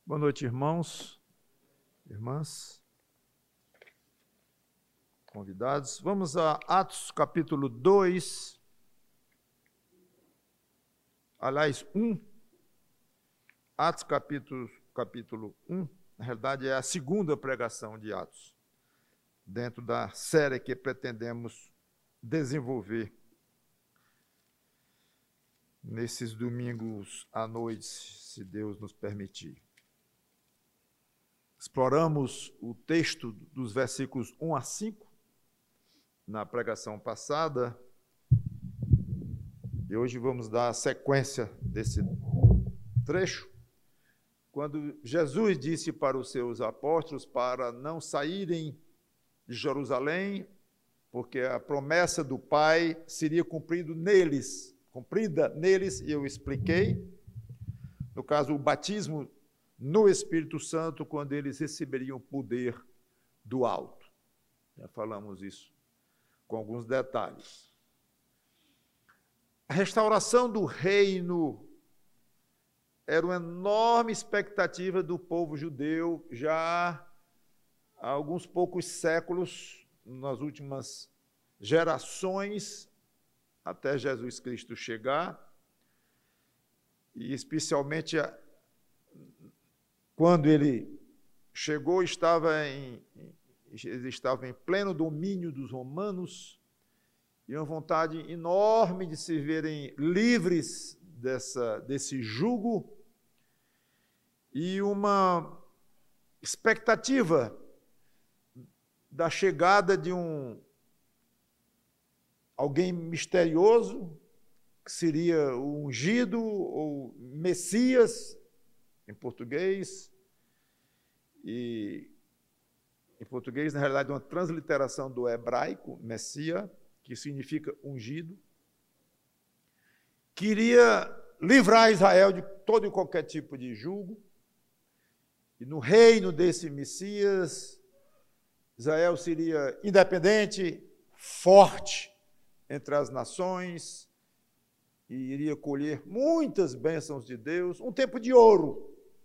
Boa noite, irmãos, irmãs, convidados. Vamos a Atos capítulo 2, aliás, 1. Atos capítulo 1, na realidade é a segunda pregação de Atos, dentro da série que pretendemos desenvolver nesses domingos à noite, se Deus nos permitir. Exploramos o texto dos versículos 1 a 5 na pregação passada e hoje vamos dar a sequência desse trecho, quando Jesus disse para os seus apóstolos para não saírem de Jerusalém, porque a promessa do Pai seria cumprida neles, e eu expliquei, no caso, o batismo no Espírito Santo, quando eles receberiam o poder do alto. Já falamos isso com alguns detalhes. A restauração do reino era uma enorme expectativa do povo judeu, já há alguns poucos séculos, nas últimas gerações, até Jesus Cristo chegar, e especialmente quando ele chegou, eles estavam em pleno domínio dos romanos, e uma vontade enorme de se verem livres desse jugo, e uma expectativa da chegada de alguém misterioso, que seria o ungido, ou Messias, em português, e em português, na realidade, uma transliteração do hebraico, Messias, que significa ungido, queria livrar Israel de todo e qualquer tipo de jugo, e no reino desse Messias, Israel seria independente, forte entre as nações, e iria colher muitas bênçãos de Deus, um tempo de ouro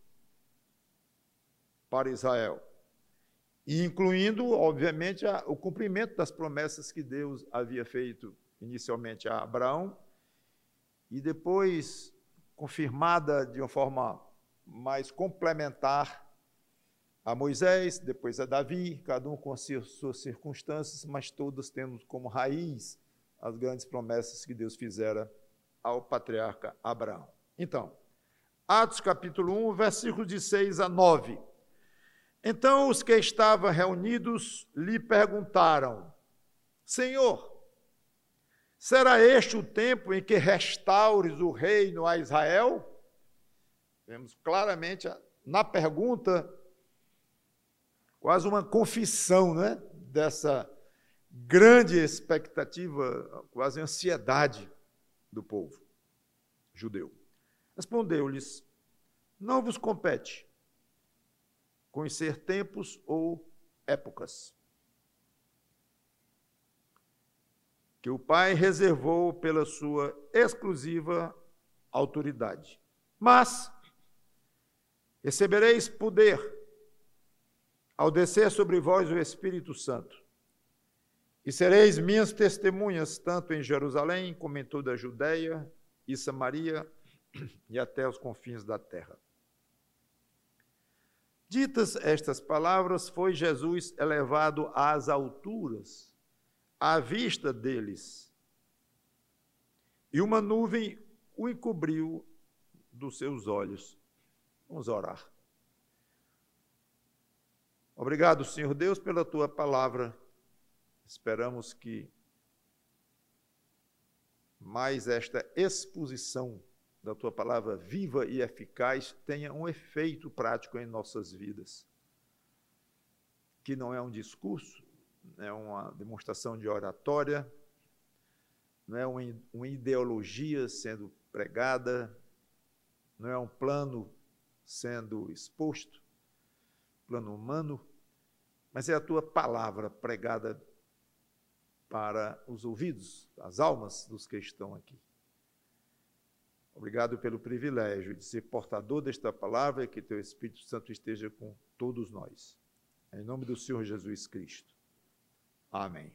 para Israel, e incluindo, obviamente, o cumprimento das promessas que Deus havia feito inicialmente a Abraão, e depois confirmada de uma forma mais complementar a Moisés, depois a Davi, cada um com as suas circunstâncias, mas todos tendo como raiz as grandes promessas que Deus fizera ao patriarca Abraão. Então, Atos capítulo 1, versículos de 6 a 9. Então os que estavam reunidos lhe perguntaram: Senhor, será este o tempo em que restaures o reino a Israel? Vemos claramente na pergunta quase uma confissão, né, dessa grande expectativa, quase ansiedade do povo judeu. Respondeu-lhes: não vos compete conhecer tempos ou épocas que o Pai reservou pela sua exclusiva autoridade. Mas recebereis poder ao descer sobre vós o Espírito Santo, e sereis minhas testemunhas, tanto em Jerusalém, como em toda a Judéia e Samaria, e até os confins da terra. Ditas estas palavras, foi Jesus elevado às alturas, à vista deles, e uma nuvem o encobriu dos seus olhos. Vamos orar. Obrigado, Senhor Deus, pela tua palavra. Esperamos que mais esta exposição da tua palavra viva e eficaz tenha um efeito prático em nossas vidas. Que não é um discurso, não é uma demonstração de oratória, não é uma ideologia sendo pregada, não é um plano sendo exposto, plano humano, mas é a tua palavra pregada para os ouvidos, as almas dos que estão aqui. Obrigado pelo privilégio de ser portador desta palavra e que teu Espírito Santo esteja com todos nós. Em nome do Senhor Jesus Cristo. Amém.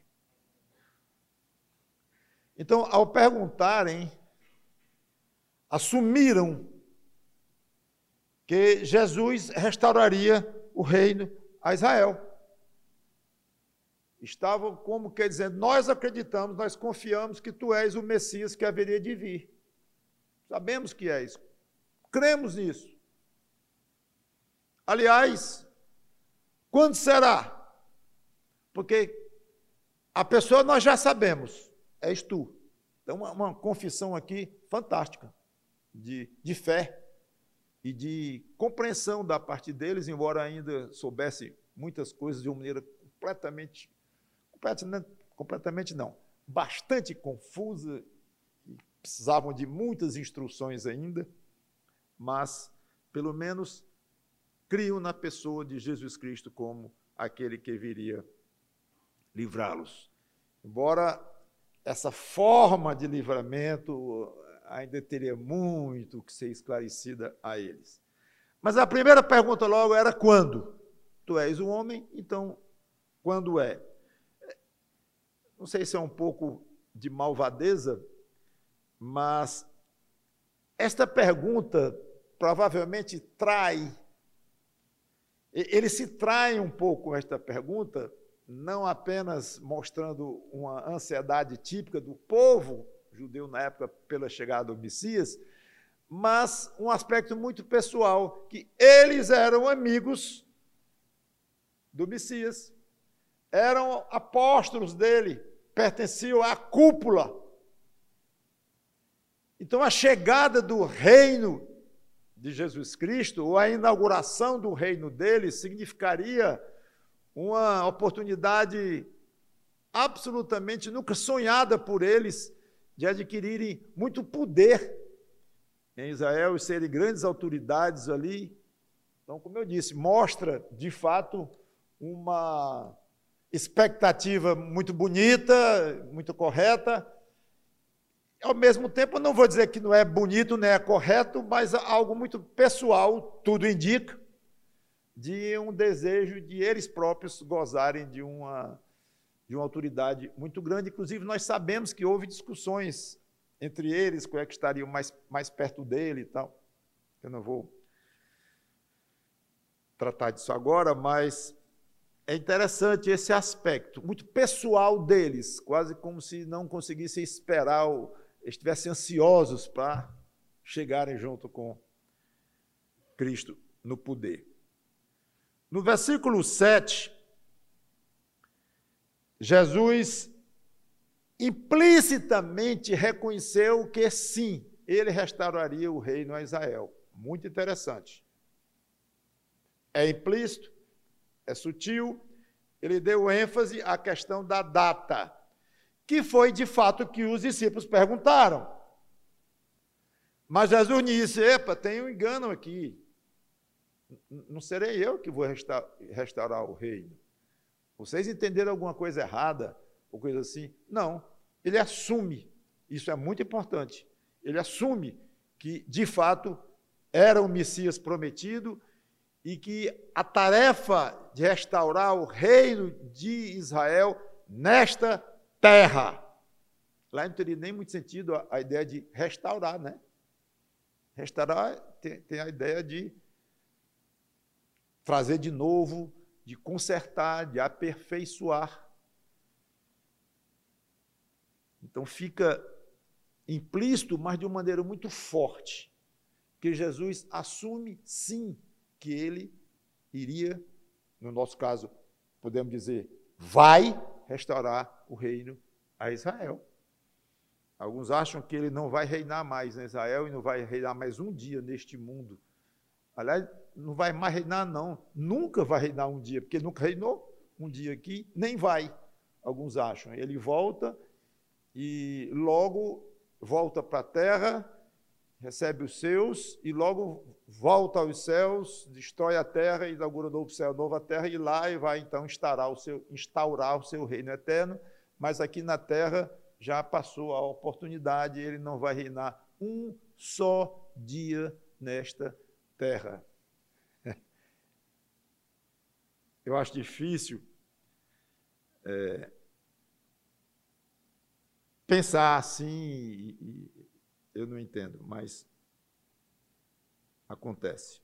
Então, ao perguntarem, assumiram que Jesus restauraria o reino a Israel. Estavam como que dizendo, nós acreditamos, nós confiamos que tu és o Messias que haveria de vir. Sabemos que és. Cremos nisso. Aliás, quando será? Porque a pessoa nós já sabemos, és tu. Então, uma confissão aqui fantástica, de fé e de compreensão da parte deles, embora ainda soubesse muitas coisas de uma maneira completamente não, bastante confusa, precisavam de muitas instruções ainda, mas, pelo menos, criam na pessoa de Jesus Cristo como aquele que viria livrá-los. Embora essa forma de livramento ainda teria muito que ser esclarecida a eles. Mas a primeira pergunta logo era quando? Tu és um homem, então quando é? Não sei se é um pouco de malvadeza, mas esta pergunta provavelmente ele se trai um pouco com esta pergunta, não apenas mostrando uma ansiedade típica do povo judeu na época pela chegada do Messias, mas um aspecto muito pessoal, que eles eram amigos do Messias, eram apóstolos dele, pertenciam à cúpula. Então, a chegada do reino de Jesus Cristo, ou a inauguração do reino dele, significaria uma oportunidade absolutamente nunca sonhada por eles de adquirirem muito poder em Israel e serem grandes autoridades ali. Então, como eu disse, mostra, de fato, uma expectativa muito bonita, muito correta. Ao mesmo tempo, eu não vou dizer que não é bonito, nem é correto, mas algo muito pessoal, tudo indica, de um desejo de eles próprios gozarem de uma autoridade muito grande. Inclusive, nós sabemos que houve discussões entre eles, qual é que estariam mais perto dele e tal. Eu não vou tratar disso agora, mas é interessante esse aspecto, muito pessoal deles, quase como se não conseguissem esperar, estivessem ansiosos para chegarem junto com Cristo no poder. No versículo 7, Jesus implicitamente reconheceu que sim, ele restauraria o reino a Israel. Muito interessante. É implícito, é sutil, ele deu ênfase à questão da data, que foi de fato que os discípulos perguntaram. Mas Jesus disse, epa, tem um engano aqui, não serei eu que vou restaurar o reino. Vocês entenderam alguma coisa errada, ou coisa assim? Não, ele assume, isso é muito importante, ele assume que, de fato, era o Messias prometido e que a tarefa de restaurar o reino de Israel nesta terra. Lá não teria nem muito sentido a ideia de restaurar, né? Restaurar tem a ideia de trazer de novo, de consertar, de aperfeiçoar. Então fica implícito, mas de uma maneira muito forte, que Jesus assume, sim, que ele iria, no nosso caso, podemos dizer, vai restaurar o reino a Israel. Alguns acham que ele não vai reinar mais em Israel e não vai reinar mais um dia neste mundo. Aliás, não vai mais reinar, não. Nunca vai reinar um dia, porque nunca reinou um dia aqui, nem vai, alguns acham. Ele volta e logo volta para a terra, recebe os seus e logo volta aos céus, destrói a terra, inaugura um novo céu, nova terra, e lá vai então instaurar o seu reino eterno, mas aqui na terra já passou a oportunidade, ele não vai reinar um só dia nesta terra. Eu acho difícil pensar assim, e eu não entendo, mas acontece.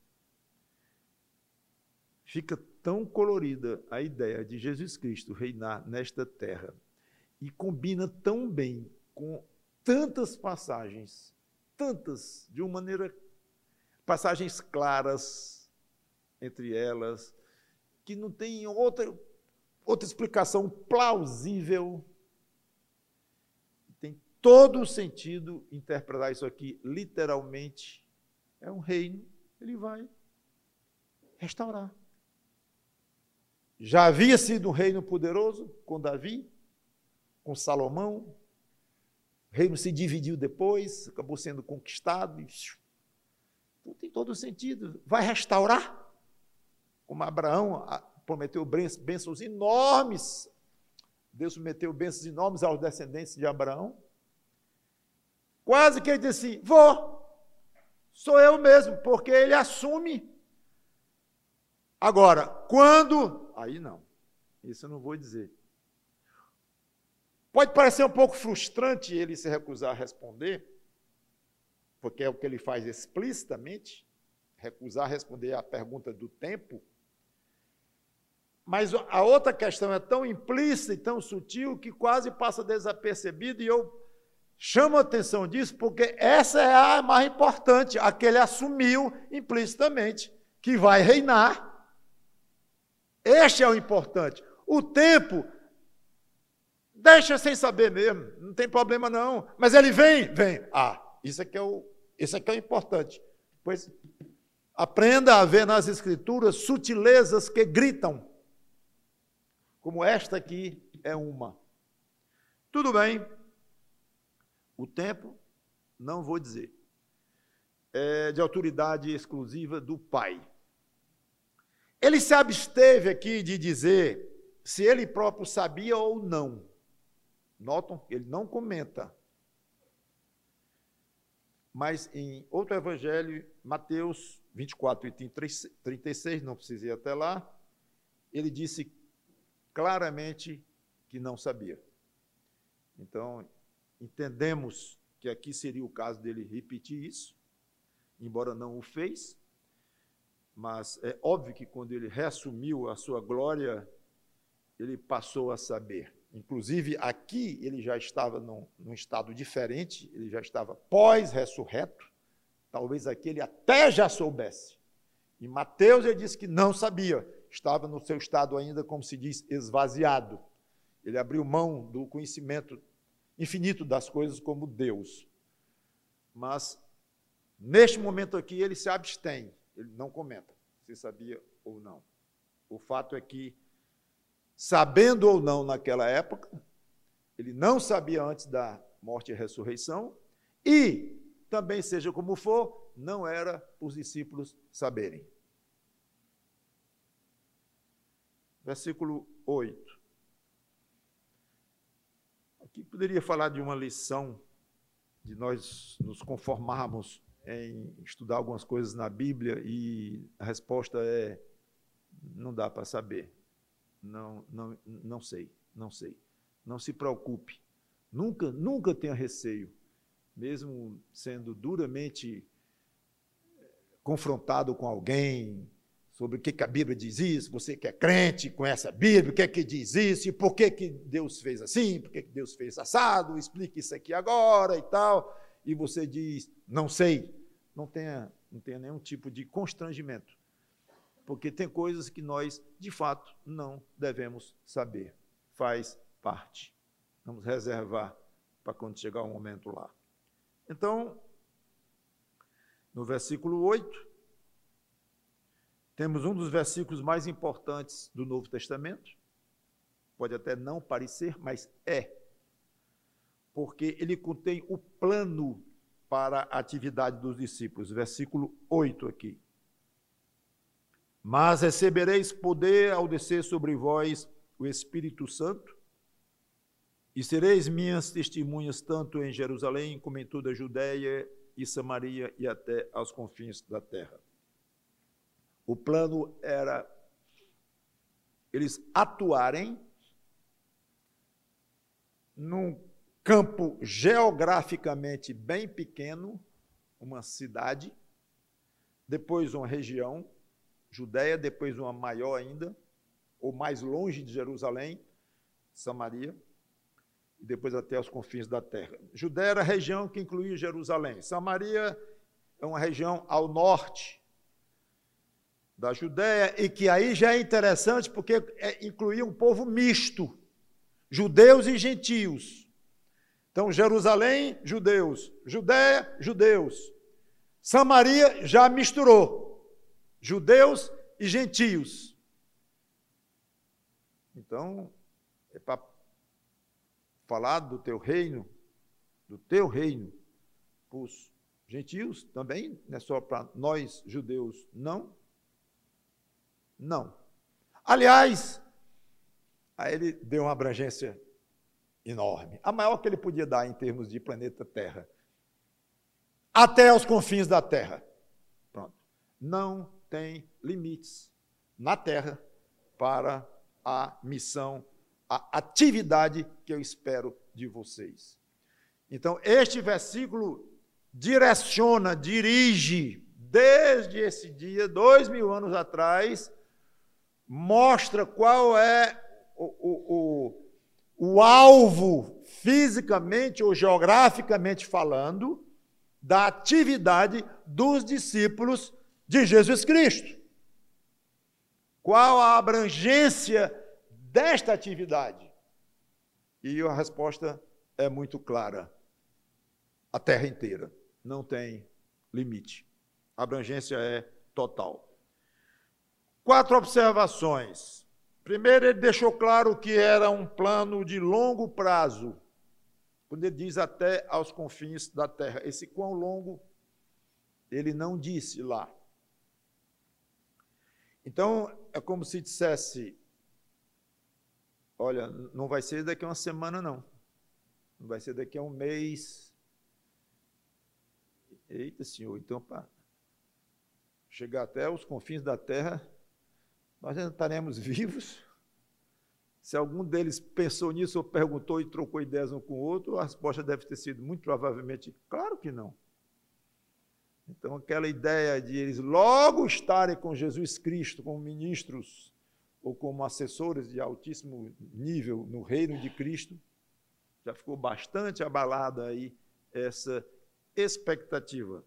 Fica tão colorida a ideia de Jesus Cristo reinar nesta terra e combina tão bem com tantas passagens, tantas, de uma maneira, passagens claras entre elas, que não tem outra explicação plausível. Tem todo o sentido interpretar isso aqui literalmente. É um reino, ele vai restaurar. Já havia sido um reino poderoso com Davi, com Salomão. O reino se dividiu depois, acabou sendo conquistado. Então, tem todo o sentido. Vai restaurar, como Abraão prometeu bênçãos enormes. Deus prometeu bênçãos enormes aos descendentes de Abraão. Quase que ele disse assim, sou eu mesmo, porque ele assume. Agora, quando... Aí não, isso eu não vou dizer. Pode parecer um pouco frustrante ele se recusar a responder, porque é o que ele faz explicitamente, recusar a responder à pergunta do tempo. Mas a outra questão é tão implícita e tão sutil que quase passa desapercebido, e eu chamo a atenção disso porque essa é a mais importante, a que ele assumiu implicitamente, que vai reinar. Este é o importante. O tempo, deixa sem saber mesmo, não tem problema não. Mas ele vem. Isso aqui é o importante. Pois aprenda a ver nas Escrituras sutilezas que gritam, como esta aqui é uma. Tudo bem, o tempo, não vou dizer, é de autoridade exclusiva do Pai. Ele se absteve aqui de dizer se ele próprio sabia ou não. Notam? Ele não comenta. Mas em outro evangelho, Mateus 24 e 36, não precisa ir até lá, ele disse claramente que não sabia. Então, entendemos que aqui seria o caso dele repetir isso, embora não o fez. Mas é óbvio que quando ele reassumiu a sua glória, ele passou a saber. Inclusive, aqui ele já estava num estado diferente, ele já estava pós-ressurreto. Talvez aqui ele até já soubesse. Em Mateus ele disse que não sabia, estava no seu estado ainda, como se diz, esvaziado. Ele abriu mão do conhecimento infinito das coisas como Deus. Mas, neste momento aqui, ele se abstém. Ele não comenta se sabia ou não. O fato é que, sabendo ou não naquela época, ele não sabia antes da morte e ressurreição, e, também seja como for, não era os discípulos saberem. Versículo 8. Aqui poderia falar de uma lição, de nós nos conformarmos em estudar algumas coisas na Bíblia, e a resposta é, não dá para saber, não sei. Não se preocupe, nunca tenha receio, mesmo sendo duramente confrontado com alguém, sobre o que a Bíblia diz isso, você que é crente, conhece a Bíblia, o que é que diz isso, e por que Deus fez assim, por que Deus fez assado, explique isso aqui agora e tal, e você diz, não sei, não tenha nenhum tipo de constrangimento, porque tem coisas que nós, de fato, não devemos saber, faz parte. Vamos reservar para quando chegar o momento lá. Então, no versículo 8, temos um dos versículos mais importantes do Novo Testamento, pode até não parecer, mas é, porque ele contém o plano para a atividade dos discípulos. Versículo 8 aqui. Mas recebereis poder ao descer sobre vós o Espírito Santo, e sereis minhas testemunhas tanto em Jerusalém como em toda a Judéia e Samaria e até aos confins da terra. O plano era eles atuarem num campo geograficamente bem pequeno, uma cidade, depois uma região, Judéia, depois uma maior ainda, ou mais longe de Jerusalém, Samaria, e depois até os confins da terra. Judéia era a região que incluía Jerusalém. Samaria é uma região ao norte da Judéia, e que aí já é interessante porque incluía um povo misto, judeus e gentios. Então, Jerusalém, judeus. Judéia, judeus. Samaria já misturou judeus e gentios. Então, é para falar do teu reino para os gentios também, não é só para nós judeus, não. Não. Aliás, aí ele deu uma abrangência enorme, a maior que ele podia dar em termos de planeta Terra, até os confins da Terra. Pronto. Não tem limites na Terra para a missão, a atividade que eu espero de vocês. Então, este versículo dirige, desde esse dia, 2000 anos atrás, mostra qual é o alvo, fisicamente ou geograficamente falando, da atividade dos discípulos de Jesus Cristo. Qual a abrangência desta atividade? E a resposta é muito clara. A terra inteira. Não tem limite. A abrangência é total. 4 observações. Primeiro, ele deixou claro que era um plano de longo prazo, quando ele diz até aos confins da terra. Esse quão longo, ele não disse lá. Então, é como se dissesse, olha, não vai ser daqui a uma semana, não. Não vai ser daqui a um mês. Eita, Senhor, então, para chegar até os confins da terra, nós ainda estaremos vivos. Se algum deles pensou nisso ou perguntou e trocou ideias um com o outro, a resposta deve ter sido muito provavelmente, claro que não. Então, aquela ideia de eles logo estarem com Jesus Cristo como ministros ou como assessores de altíssimo nível no reino de Cristo, já ficou bastante abalada aí essa expectativa.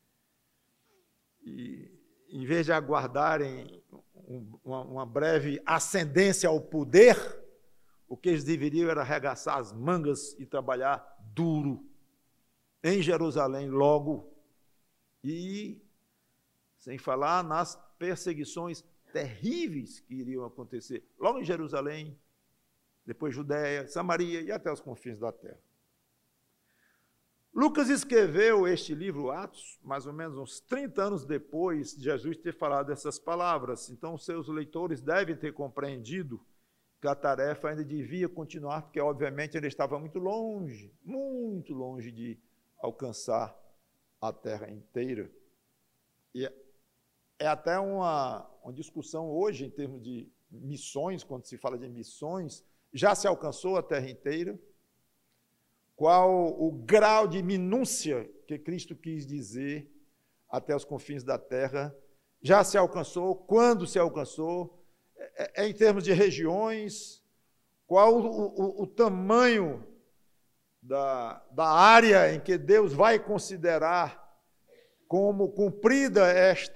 E, em vez de aguardarem uma breve ascendência ao poder, o que eles deveriam era arregaçar as mangas e trabalhar duro em Jerusalém logo, e sem falar nas perseguições terríveis que iriam acontecer logo em Jerusalém, depois Judéia, Samaria e até os confins da terra. Lucas escreveu este livro, Atos, mais ou menos uns 30 anos depois de Jesus ter falado essas palavras. Então, seus leitores devem ter compreendido que a tarefa ainda devia continuar, porque, obviamente, ele estava muito longe de alcançar a terra inteira. E é até uma discussão hoje, em termos de missões, quando se fala de missões, já se alcançou a terra inteira? Qual o grau de minúcia que Cristo quis dizer até os confins da terra? Já se alcançou? Quando se alcançou? Em termos de regiões? Qual o tamanho da área em que Deus vai considerar como cumprida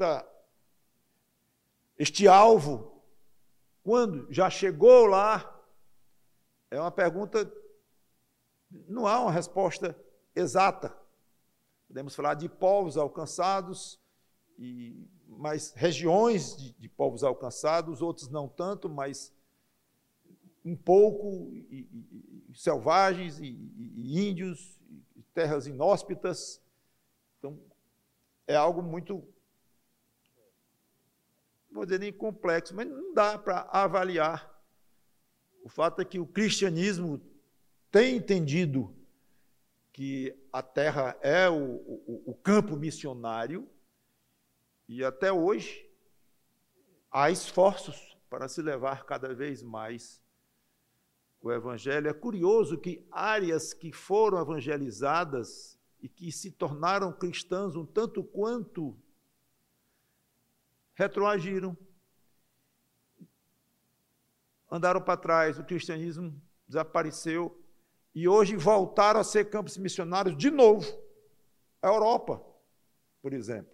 este alvo? Quando? Já chegou lá? É uma pergunta. Não há uma resposta exata. Podemos falar de povos alcançados, mas regiões de povos alcançados, outros não tanto, mas um pouco, selvagens, e índios, e terras inóspitas. Então, é algo muito, não vou dizer nem complexo, mas não dá para avaliar. O fato é que o cristianismo tem entendido que a terra é o campo missionário, e até hoje há esforços para se levar cada vez mais o evangelho. É curioso que áreas que foram evangelizadas e que se tornaram cristãs um tanto quanto retroagiram, andaram para trás, o cristianismo desapareceu e hoje voltaram a ser campos missionários de novo. A Europa, por exemplo.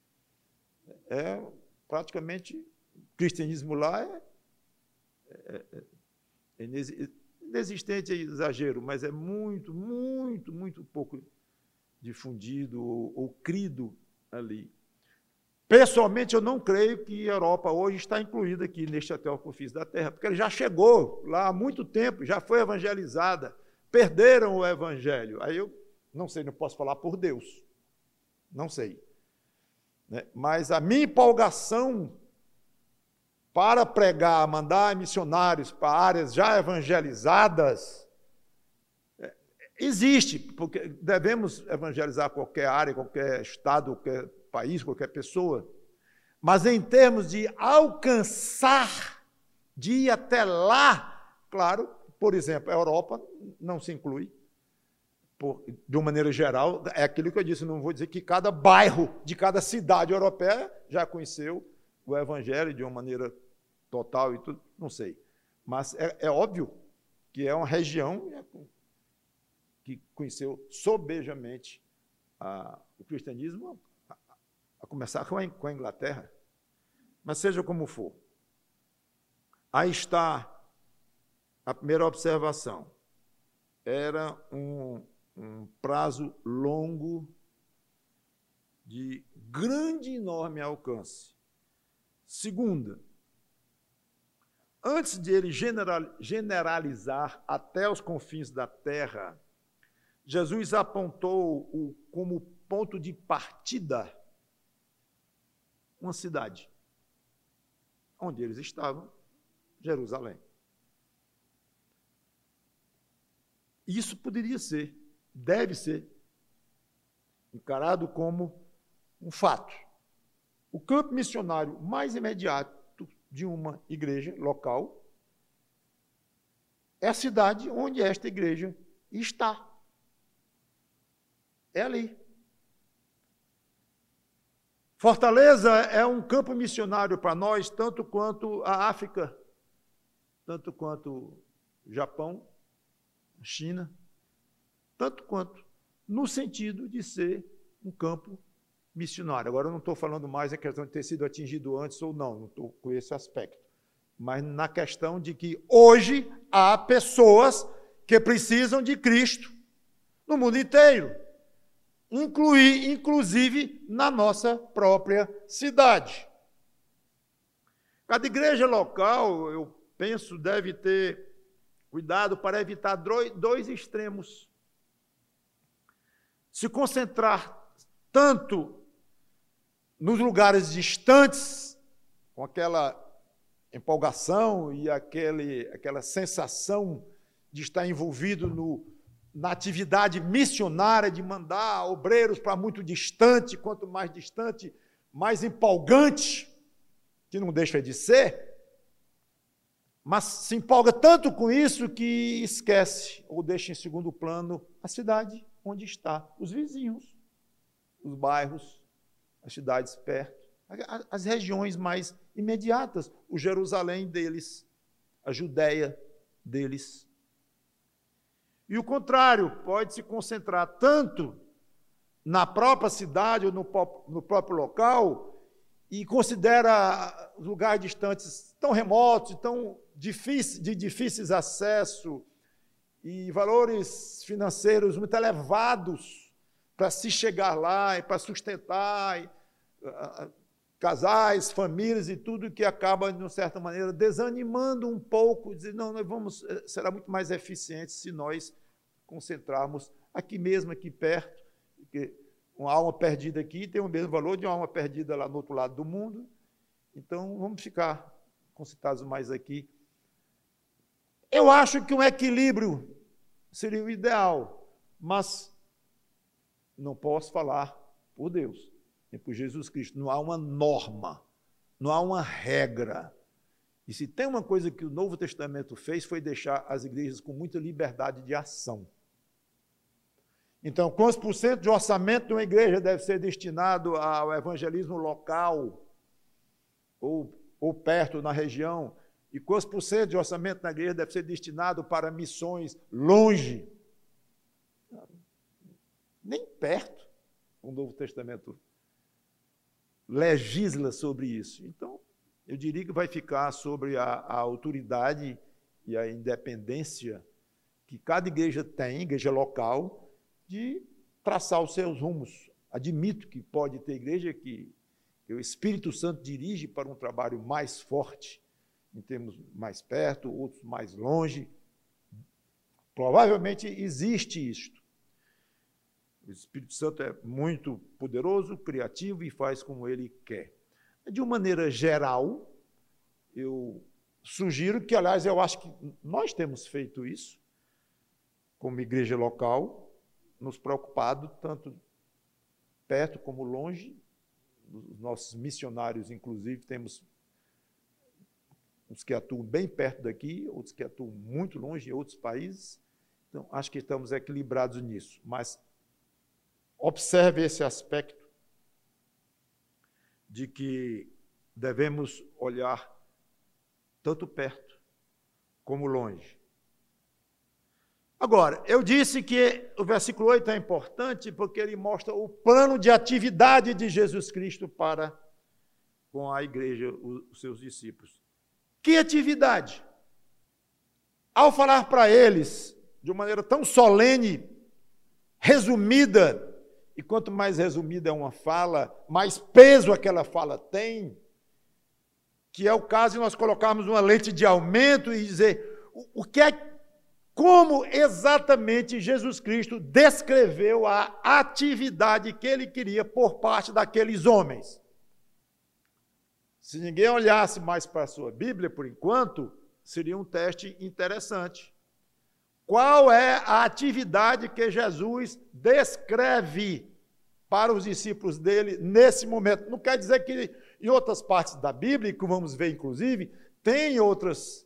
Praticamente, o cristianismo lá é inexistente, é exagero, mas é muito, muito, muito pouco difundido ou crido ali. Pessoalmente, eu não creio que a Europa hoje está incluída aqui neste até o confins da terra, porque ela já chegou lá há muito tempo, já foi evangelizada, perderam o evangelho. Aí eu não sei, não posso falar por Deus, não sei. Né? Mas a minha empolgação para pregar, mandar missionários para áreas já evangelizadas, existe, porque devemos evangelizar qualquer área, qualquer estado, qualquer país, qualquer pessoa, mas em termos de alcançar, de ir até lá, claro, por exemplo, a Europa não se inclui, de uma maneira geral, é aquilo que eu disse, não vou dizer que cada bairro de cada cidade europeia já conheceu o evangelho de uma maneira total e tudo, não sei. Mas é óbvio que é uma região que conheceu sobejamente o cristianismo, a começar com a Inglaterra. Mas seja como for, aí está a primeira observação. Era um prazo longo de grande e enorme alcance. Segunda, antes de ele generalizar até os confins da terra, Jesus apontou como ponto de partida uma cidade, onde eles estavam, Jerusalém. Isso poderia ser, deve ser, encarado como um fato. O campo missionário mais imediato de uma igreja local é a cidade onde esta igreja está. É ali. Fortaleza é um campo missionário para nós, tanto quanto a África, tanto quanto o Japão, a China, tanto quanto no sentido de ser um campo missionário. Agora, eu não estou falando mais a questão de ter sido atingido antes ou não estou com esse aspecto, mas na questão de que hoje há pessoas que precisam de Cristo no mundo inteiro, inclusive na nossa própria cidade. Cada igreja local, eu penso, deve ter cuidado para evitar dois extremos. Se concentrar tanto nos lugares distantes, com aquela empolgação e aquela sensação de estar envolvido na atividade missionária, de mandar obreiros para muito distante, quanto mais distante, mais empolgante, que não deixa de ser, mas se empolga tanto com isso que esquece ou deixa em segundo plano a cidade onde está, os vizinhos, os bairros, as cidades perto, as regiões mais imediatas, o Jerusalém deles, a Judéia deles. E o contrário, pode se concentrar tanto na própria cidade ou no próprio local e considera os lugares distantes tão remotos, tão de difíceis acesso e valores financeiros muito elevados para se chegar lá e para sustentar casais, famílias e tudo que acaba, de uma certa maneira, desanimando um pouco, dizendo, não, será muito mais eficiente se nós concentrarmos aqui mesmo, aqui perto, porque uma alma perdida aqui tem o mesmo valor de uma alma perdida lá no outro lado do mundo, então vamos ficar concentrados mais aqui. Eu acho que um equilíbrio seria o ideal, mas não posso falar por Deus, nem por Jesus Cristo. Não há uma norma, não há uma regra. E se tem uma coisa que o Novo Testamento fez, foi deixar as igrejas com muita liberdade de ação. Então, quantos por cento de orçamento de uma igreja deve ser destinado ao evangelismo local ou perto na região? E quantos por cento de orçamento na igreja deve ser destinado para missões longe? Nem perto o Novo Testamento legisla sobre isso. Então, eu diria que vai ficar sobre a autoridade e a independência que cada igreja tem, igreja local, de traçar os seus rumos. Admito que pode ter igreja que o Espírito Santo dirige para um trabalho mais forte, em termos mais perto, outros mais longe. Provavelmente existe isto. O Espírito Santo é muito poderoso, criativo e faz como ele quer. De uma maneira geral, eu sugiro que, aliás, eu acho que nós temos feito isso, como igreja local, nos preocupado tanto perto como longe. Os nossos missionários, inclusive, temos uns que atuam bem perto daqui, outros que atuam muito longe em outros países. Então, acho que estamos equilibrados nisso. Mas observe esse aspecto de que devemos olhar tanto perto como longe. Agora, eu disse que o versículo 8 é importante porque ele mostra o plano de atividade de Jesus Cristo para com a igreja, os seus discípulos. Que atividade? Ao falar para eles, de uma maneira tão solene, resumida, e quanto mais resumida é uma fala, mais peso aquela fala tem, que é o caso de nós colocarmos uma lente de aumento e dizer o que é, como exatamente Jesus Cristo descreveu a atividade que ele queria por parte daqueles homens. Se ninguém olhasse mais para a sua Bíblia, por enquanto, seria um teste interessante. Qual é a atividade que Jesus descreve para os discípulos dele nesse momento? Não quer dizer que em outras partes da Bíblia, que vamos ver inclusive, tem outros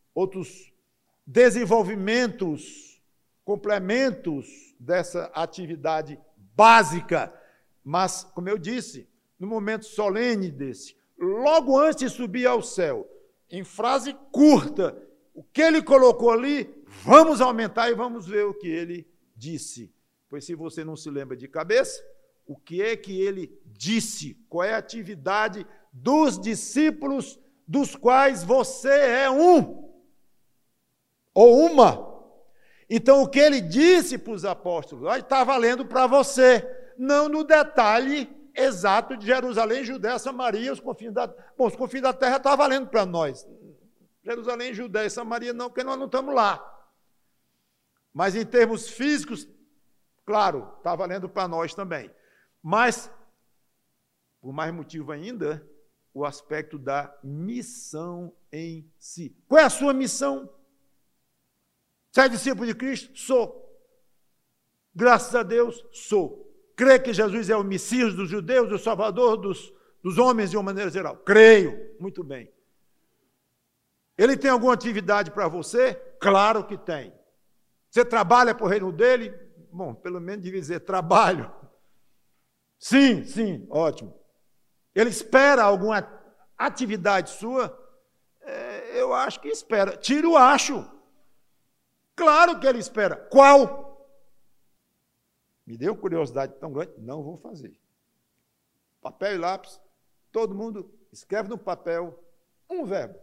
desenvolvimentos, complementos dessa atividade básica. Mas, como eu disse, no momento solene desse, logo antes de subir ao céu, em frase curta, o que ele colocou ali, vamos aumentar e vamos ver o que ele disse. Pois se você não se lembra de cabeça, o que é que ele disse? Qual é a atividade dos discípulos dos quais você é um? Ou uma? Então, o que ele disse para os apóstolos está valendo para você, não no detalhe exato de Jerusalém, Judéia, Samaria, os confins da terra está valendo para nós. Jerusalém, Judéia e Samaria não, porque nós não estamos lá. Mas em termos físicos, claro, está valendo para nós também. Mas, por mais motivo ainda, o aspecto da missão em si. Qual é a sua missão? Você é discípulo de Cristo? Sou. Graças a Deus, sou. Crê que Jesus é o Messias dos judeus, o Salvador dos homens de uma maneira geral? Creio. Muito bem. Ele tem alguma atividade para você? Claro que tem. Você trabalha para o reino dele? Bom, pelo menos devia dizer trabalho. Sim, sim, ótimo. Ele espera alguma atividade sua? Eu acho que espera. Tira o acho. Claro que ele espera. Qual? Me deu curiosidade tão grande, não vou fazer. Papel e lápis, todo mundo escreve no papel um verbo.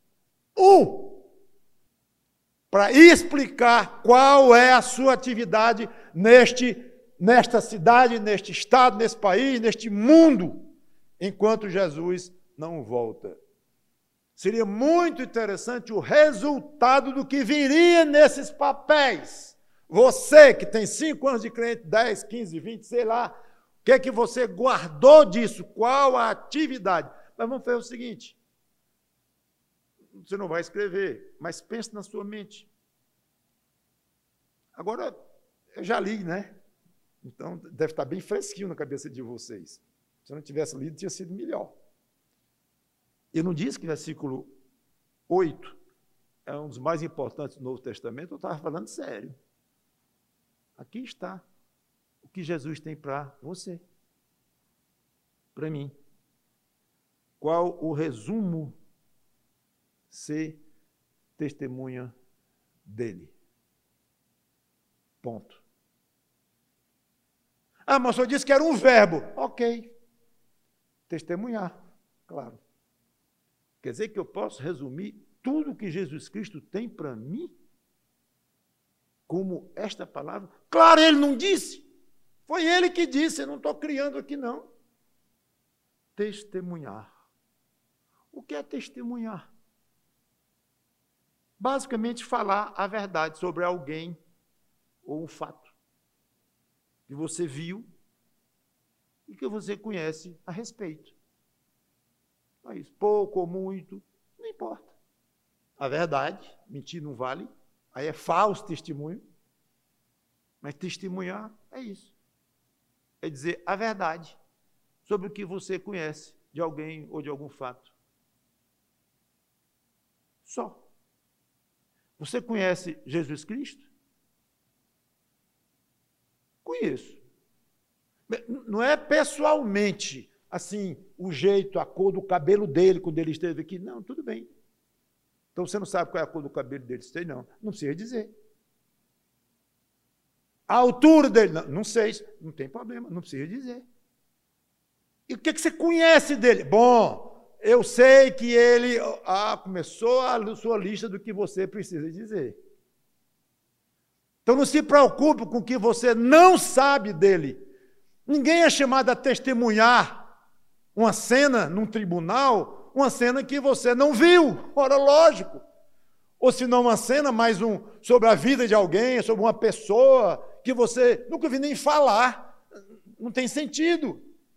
Para explicar qual é a sua atividade nesta cidade, neste estado, nesse país, neste mundo, enquanto Jesus não volta. Seria muito interessante o resultado do que viria nesses papéis. Você que tem 5 anos de crente, 10, 15, 20, sei lá, o que é que você guardou disso? Qual a atividade? Mas vamos fazer o seguinte, você não vai escrever, mas pense na sua mente. Agora, eu já li, né? Então, deve estar bem fresquinho na cabeça de vocês. Se eu não tivesse lido, tinha sido melhor. Eu não disse que versículo 8 é um dos mais importantes do Novo Testamento, eu estava falando sério. Aqui está o que Jesus tem para você, para mim. Qual o resumo? Ser testemunha dele. Ponto. Ah, mas o senhor disse que era um verbo. Ok. Testemunhar, claro. Quer dizer que eu posso resumir tudo que Jesus Cristo tem para mim como esta palavra? Claro, ele não disse. Foi ele que disse, eu não estou criando aqui, não. Testemunhar. O que é testemunhar? Basicamente, falar a verdade sobre alguém ou um fato que você viu e que você conhece a respeito. É isso. Pouco ou muito, não importa. A verdade, mentir não vale, aí é falso testemunho, mas testemunhar é isso. É dizer a verdade sobre o que você conhece de alguém ou de algum fato. Só. Você conhece Jesus Cristo? Conheço. Não é pessoalmente, assim, o jeito, a cor do cabelo dele quando ele esteve aqui. Não, tudo bem. Então você não sabe qual é a cor do cabelo dele? Sei, não. Não precisa dizer. A altura dele? Não sei. Não tem problema, não precisa dizer. E o que você conhece dele? Bom, eu sei que ele começou a sua lista do que você precisa dizer. Então não se preocupe com o que você não sabe dele. Ninguém é chamado a testemunhar uma cena num tribunal, uma cena que você não viu. Ora, lógico. Ou se não uma cena, mais sobre a vida de alguém, sobre uma pessoa que você nunca ouviu nem falar. Não tem sentido.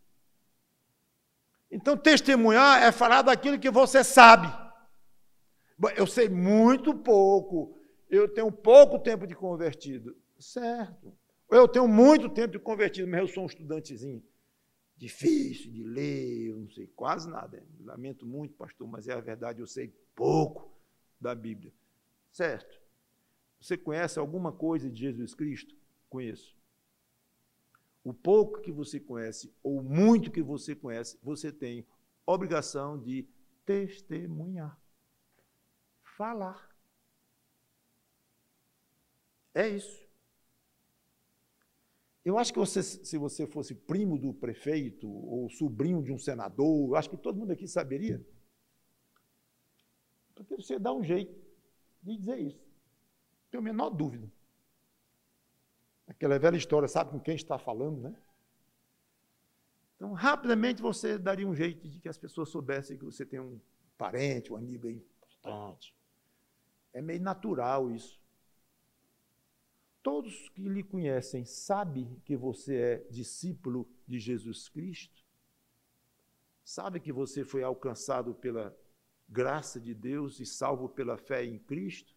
Então, testemunhar é falar daquilo que você sabe. Eu sei muito pouco, eu tenho pouco tempo de convertido. Certo. Eu tenho muito tempo de convertido, mas eu sou um estudantezinho. Difícil de ler, eu não sei quase nada. Lamento muito, pastor, mas é a verdade, eu sei pouco da Bíblia. Certo. Você conhece alguma coisa de Jesus Cristo? Conheço. O pouco que você conhece, ou muito que você conhece, você tem obrigação de testemunhar. Falar. É isso. Eu acho que se você fosse primo do prefeito ou sobrinho de um senador, eu acho que todo mundo aqui saberia. Porque você dá um jeito de dizer isso. Não tenho a menor dúvida. Aquela velha história, sabe com quem está falando, né? Então, rapidamente você daria um jeito de que as pessoas soubessem que você tem um parente, um amigo aí importante. É meio natural isso. Todos que lhe conhecem sabem que você é discípulo de Jesus Cristo? Sabem que você foi alcançado pela graça de Deus e salvo pela fé em Cristo?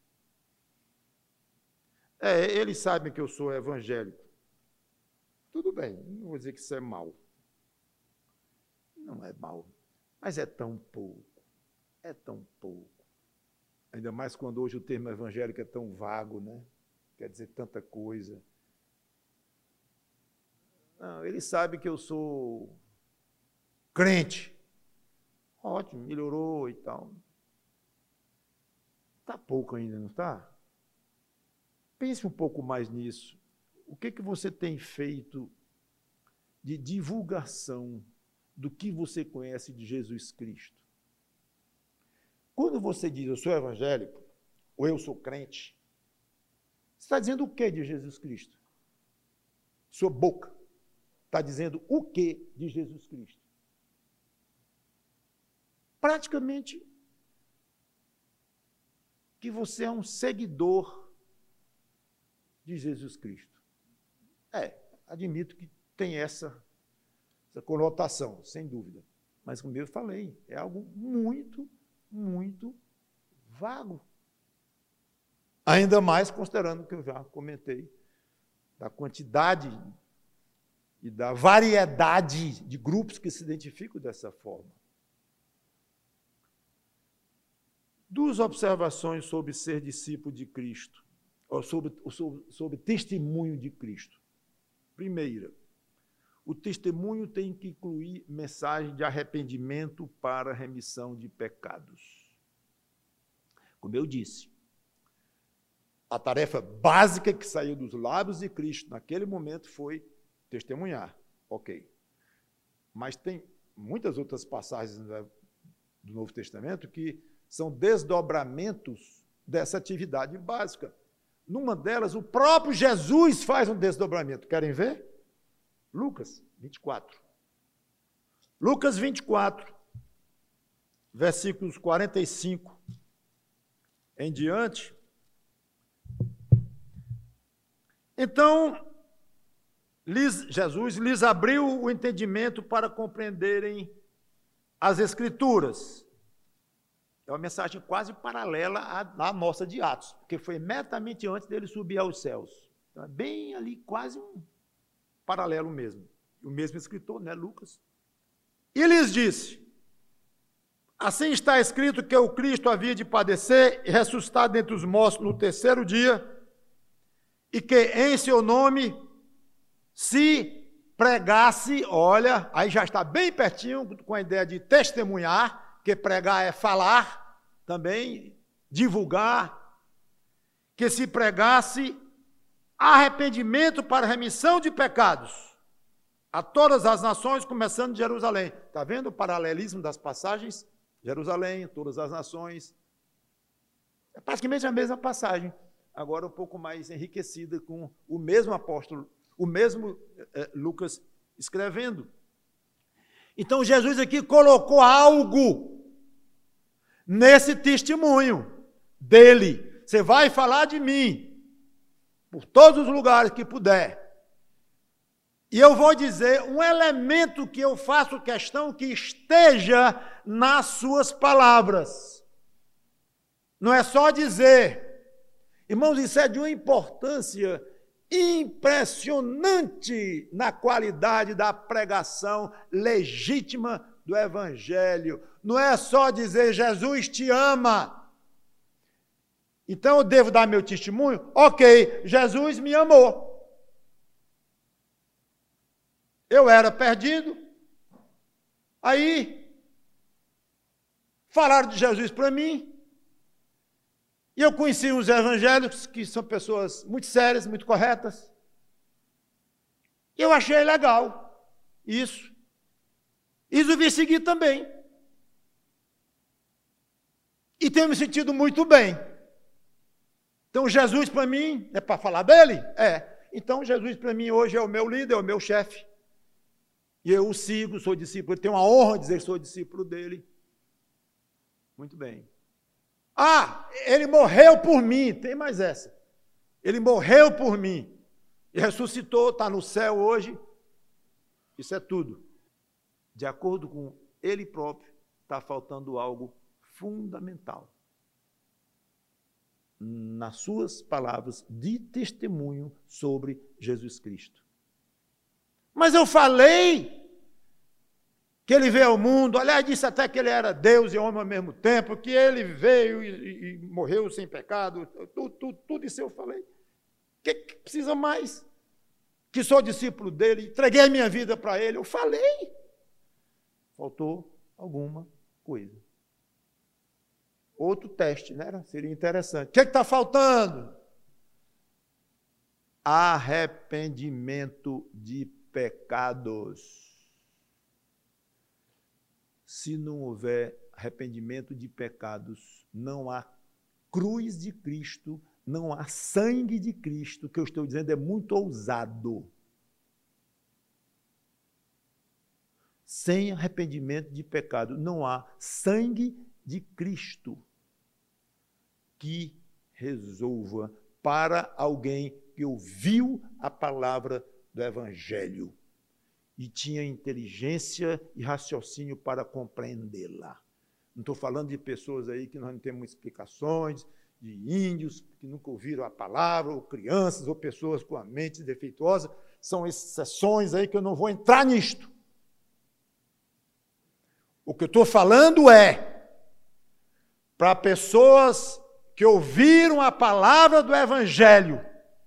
Eles sabem que eu sou evangélico. Tudo bem, não vou dizer que isso é mal. Não é mal, mas é tão pouco. É tão pouco. Ainda mais quando hoje o termo evangélico é tão vago, né? Quer dizer tanta coisa. Não, ele sabe que eu sou crente. Ótimo, melhorou e tal. Está pouco ainda, não está? Pense um pouco mais nisso. O que você tem feito de divulgação do que você conhece de Jesus Cristo? Quando você diz eu sou evangélico, ou eu sou crente, você está dizendo o que de Jesus Cristo? Sua boca está dizendo o que de Jesus Cristo? Praticamente que você é um seguidor de Jesus Cristo. Admito que tem essa conotação, sem dúvida. Mas, como eu falei, é algo muito, muito vago. Ainda mais considerando o que eu já comentei, da quantidade e da variedade de grupos que se identificam dessa forma. Duas observações sobre ser discípulo de Cristo, ou sobre testemunho de Cristo. Primeira, o testemunho tem que incluir mensagem de arrependimento para remissão de pecados. Como eu disse, a tarefa básica que saiu dos lábios de Cristo naquele momento foi testemunhar. Ok. Mas tem muitas outras passagens do Novo Testamento que são desdobramentos dessa atividade básica. Numa delas, o próprio Jesus faz um desdobramento. Querem ver? Lucas 24. Lucas 24, versículos 45 em diante. Então, Jesus lhes abriu o entendimento para compreenderem as Escrituras. É uma mensagem quase paralela à nossa de Atos, porque foi imediatamente antes dele subir aos céus. Então, é bem ali, quase um paralelo mesmo. O mesmo escritor, né, Lucas? E lhes disse, assim está escrito que o Cristo havia de padecer e ressuscitar dentre os mortos no terceiro dia, e que em seu nome se pregasse, olha, aí já está bem pertinho com a ideia de testemunhar, que pregar é falar, também divulgar, que se pregasse arrependimento para remissão de pecados a todas as nações, começando de Jerusalém. Está vendo o paralelismo das passagens? Jerusalém, todas as nações. É praticamente a mesma passagem, agora um pouco mais enriquecida com o mesmo apóstolo, o mesmo Lucas escrevendo. Então, Jesus aqui colocou algo nesse testemunho dele. Você vai falar de mim por todos os lugares que puder. E eu vou dizer um elemento que eu faço questão que esteja nas suas palavras. Não é só dizer. Irmãos, isso é de uma importância impressionante na qualidade da pregação legítima do Evangelho. Não é só dizer Jesus te ama. Então eu devo dar meu testemunho? Ok, Jesus me amou. Eu era perdido. Aí falaram de Jesus para mim. E eu conheci uns evangélicos que são pessoas muito sérias, muito corretas. E eu achei legal isso. E resolvi seguir também. E tenho me sentido muito bem. Então, Jesus para mim, é para falar dele? É. Então, Jesus para mim hoje é o meu líder, é o meu chefe. E eu o sigo, sou discípulo. Eu tenho a honra de dizer que sou discípulo dele. Muito bem. Ah, ele morreu por mim. Tem mais essa. Ele morreu por mim. E ressuscitou, está no céu hoje. Isso é tudo. De acordo com ele próprio, está faltando algo fundamental. Nas suas palavras de testemunho sobre Jesus Cristo. Mas eu falei que ele veio ao mundo, aliás, disse até que ele era Deus e homem ao mesmo tempo, que ele veio e morreu sem pecado, tudo isso eu falei. O que precisa mais? Que sou discípulo dele, entreguei a minha vida para ele, eu falei. Faltou alguma coisa. Outro teste, né? Seria interessante. O que está faltando? Arrependimento de pecados. Se não houver arrependimento de pecados, não há cruz de Cristo, não há sangue de Cristo. O que eu estou dizendo é muito ousado. Sem arrependimento de pecado, não há sangue de Cristo que resolva para alguém que ouviu a palavra do Evangelho e tinha inteligência e raciocínio para compreendê-la. Não estou falando de pessoas aí que nós não temos explicações, de índios que nunca ouviram a palavra, ou crianças, ou pessoas com a mente defeituosa. são exceções aí que eu não vou entrar nisto. O que eu estou falando é para pessoas que ouviram a palavra do Evangelho.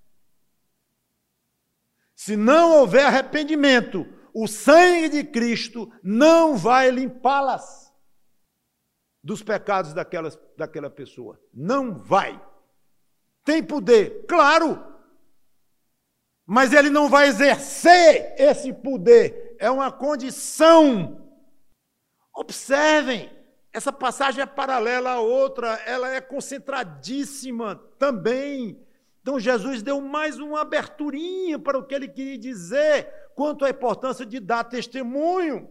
Se não houver arrependimento, o sangue de Cristo não vai limpá-las dos pecados daquela pessoa. Não vai. Tem poder, claro, mas ele não vai exercer esse poder. É uma condição. Observem, essa passagem é paralela à outra, ela é concentradíssima também. Então, Jesus deu mais uma aberturinha para o que ele queria dizer quanto à importância de dar testemunho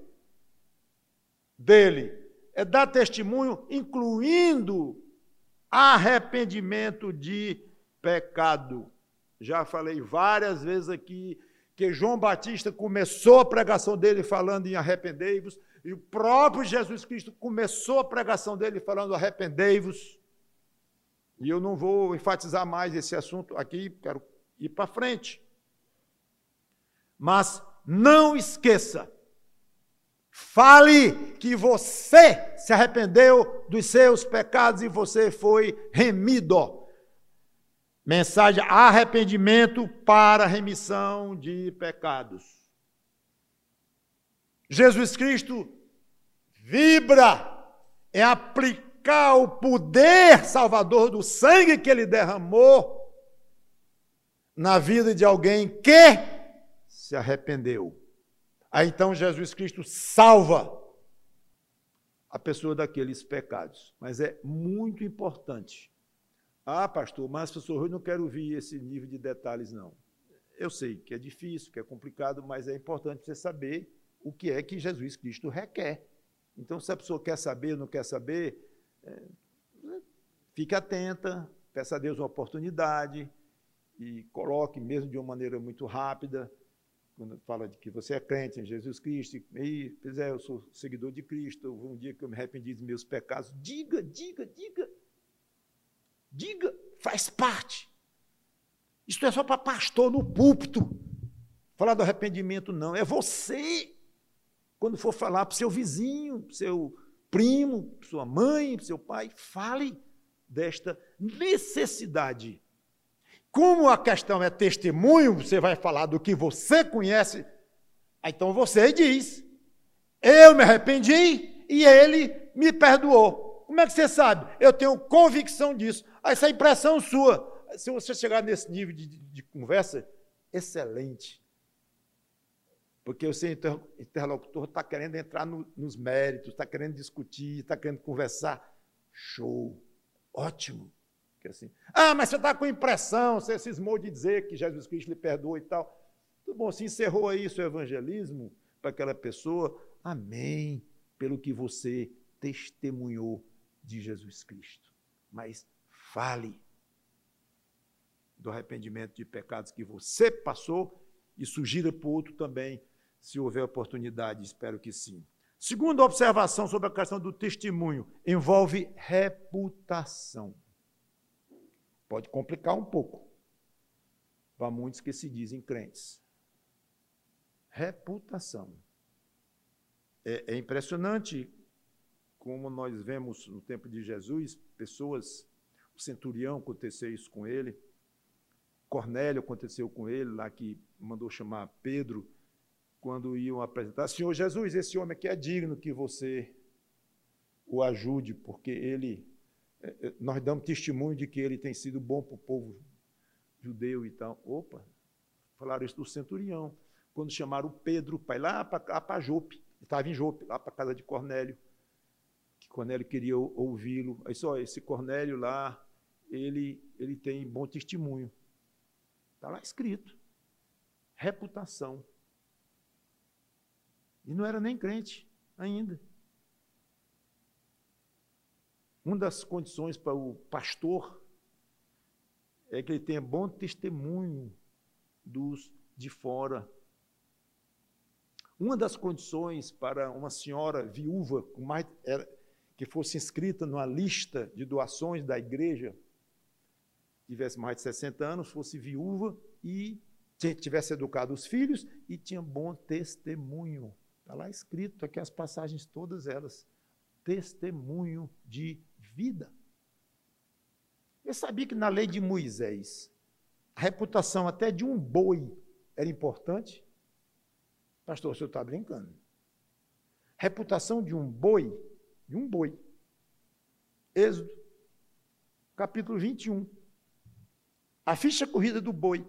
dele. É dar testemunho, incluindo arrependimento de pecado. Já falei várias vezes aqui que João Batista começou a pregação dele falando em arrependei-vos, e o próprio Jesus Cristo começou a pregação dele falando arrependei-vos. E eu não vou enfatizar mais esse assunto aqui, quero ir para frente. Mas não esqueça, fale que você se arrependeu dos seus pecados e você foi remido. Mensagem: arrependimento para remissão de pecados. Jesus Cristo vibra em aplicar o poder salvador do sangue que ele derramou na vida de alguém que se arrependeu. Aí então Jesus Cristo salva a pessoa daqueles pecados. Mas é muito importante. Ah, pastor, mas pastor, eu não quero ouvir esse nível de detalhes, não. Eu sei que é difícil, que é complicado, mas é importante você saber o que é que Jesus Cristo requer. Então, se a pessoa quer saber ou não quer saber, fique atenta, peça a Deus uma oportunidade e coloque, mesmo de uma maneira muito rápida, quando fala de que você é crente em Jesus Cristo, e eu sou seguidor de Cristo, um dia que eu me arrependi dos meus pecados, diga, faz parte. Isso é só para pastor no púlpito. Falar do arrependimento não, é você. Quando for falar para o seu vizinho, para o seu primo, para sua mãe, para o seu pai, fale desta necessidade. Como a questão é testemunho, você vai falar do que você conhece, então você diz, eu me arrependi e ele me perdoou. Como é que você sabe? Eu tenho convicção disso. Essa é impressão sua. Se você chegar nesse nível de conversa, excelente. Porque o seu interlocutor está querendo entrar nos méritos, está querendo discutir, está querendo conversar. Show! Ótimo! Porque assim, mas você está com impressão, você cismou de dizer que Jesus Cristo lhe perdoou e tal. Tudo bom, se encerrou aí seu evangelismo para aquela pessoa, amém, pelo que você testemunhou de Jesus Cristo. Mas fale do arrependimento de pecados que você passou e sugira para o outro também, se houver oportunidade, espero que sim. Segunda observação sobre a questão do testemunho, envolve reputação. Pode complicar um pouco para muitos que se dizem crentes. Reputação. É impressionante como nós vemos no tempo de Jesus, pessoas, o centurião aconteceu isso com ele, Cornélio aconteceu com ele, lá que mandou chamar Pedro, quando iam apresentar, Senhor Jesus, esse homem aqui é digno que você o ajude, porque nós damos testemunho de que ele tem sido bom para o povo judeu e tal. Opa, falaram isso do centurião. Quando chamaram Pedro para ir lá para Jope, estava em Jope, lá para a casa de Cornélio, que Cornélio queria ouvi-lo. Aí só, esse Cornélio lá, ele tem bom testemunho. Está lá escrito. Reputação. E não era nem crente ainda. Uma das condições para o pastor é que ele tenha bom testemunho dos de fora. Uma das condições para uma senhora viúva que fosse inscrita numa lista de doações da igreja, tivesse mais de 60 anos, fosse viúva e tivesse educado os filhos e tinha bom testemunho. Está lá escrito, aqui as passagens todas elas. Testemunho de vida. Eu sabia que na lei de Moisés, a reputação até de um boi era importante? Pastor, o senhor está brincando. Reputação de um boi. Êxodo, capítulo 21. A ficha corrida do boi.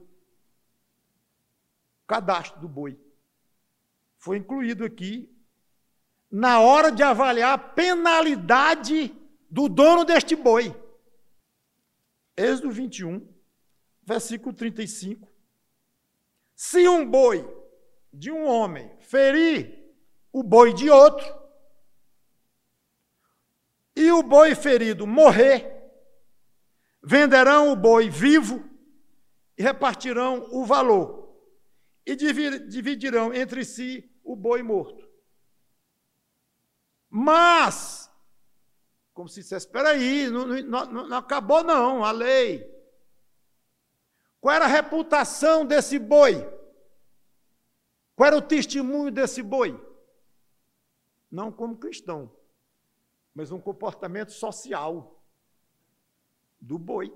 Cadastro do boi. Foi incluído aqui na hora de avaliar a penalidade do dono deste boi. Êxodo 21, versículo 35. Se um boi de um homem ferir o boi de outro, e o boi ferido morrer, venderão o boi vivo e repartirão o valor, e dividirão entre si o boi morto. Mas, como se dissesse, espera aí, não acabou não, a lei. Qual era a reputação desse boi? Qual era o testemunho desse boi? Não como cristão, mas um comportamento social do boi.